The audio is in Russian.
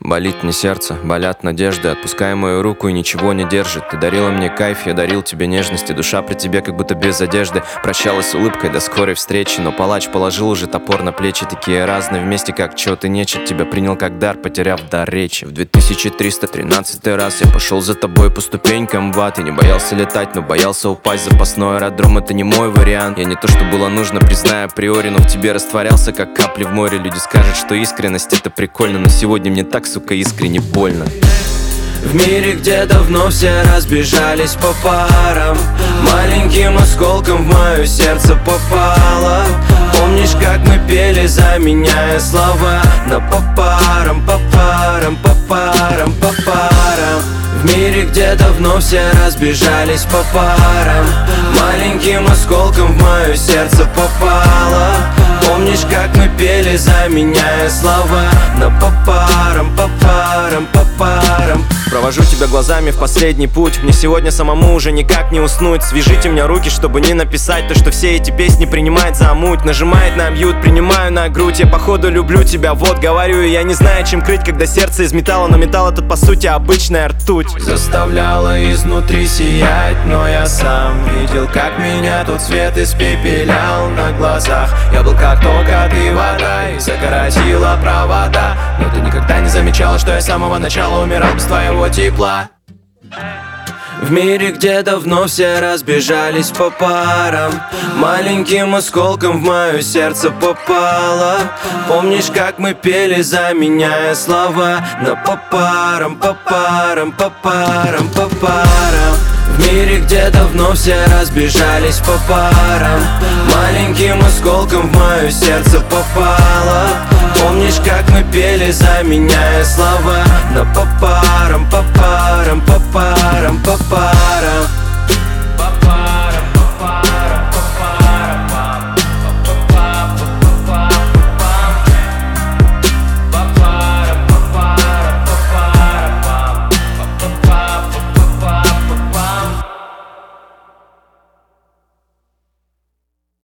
Болит мне сердце, болят надежды. Отпускай мою руку и ничего не держит. Ты дарила мне кайф, я дарил тебе нежности. Душа при тебе как будто без одежды. Прощалась с улыбкой до скорой встречи. Но палач положил уже топор на плечи. Такие разные вместе, как чё ты нечет. Тебя принял как дар, потеряв дар речи. В 2313 раз я пошел за тобой по ступенькам в ад. Я не боялся летать, но боялся упасть. Запасной аэродром — это не мой вариант. Я не то, что было нужно, признаю априори, но в тебе растворялся, как капли в море. Люди скажут, что искренность — это прикольно, но сегодня мне так, сука, искренне больно. В мире, где давно все разбежались по парам, маленьким осколком в мое сердце попало. Помнишь, как мы пели, заменяя слова на по парам, по парам, по парам, по парам. В мире, где давно все разбежались по парам, маленьким осколком в мое сердце попало. Помнишь, как мы пели, заменяя слова на по парам, по парам, по парам. Провожу тебя глазами в последний путь. Мне сегодня самому уже никак не уснуть. Свяжите мне руки, чтобы не написать то, что все эти песни принимает за муть. Нажимает на мьют, принимаю на грудь. Я походу люблю тебя, вот говорю. И я не знаю, чем крыть, когда сердце из металла. Но металл этот по сути обычная ртуть. Заставляла изнутри сиять, но я сам видел, как меня тот свет испепелял на глазах. Я был как только ты вода и закоротила провода. Но ты никогда не замечала, что я с самого начала умирал без твоего тепла. В мире, где давно все разбежались по парам, маленьким осколком в мое сердце попало. Помнишь, как мы пели, заменяя слова на по парам, по парам, по парам, по парам. В мире, где давно все разбежались по парам, маленьким осколком в мое сердце попало. Помнишь, как мы пели, заменяя слова на по парам, по парам, по парам, по парам.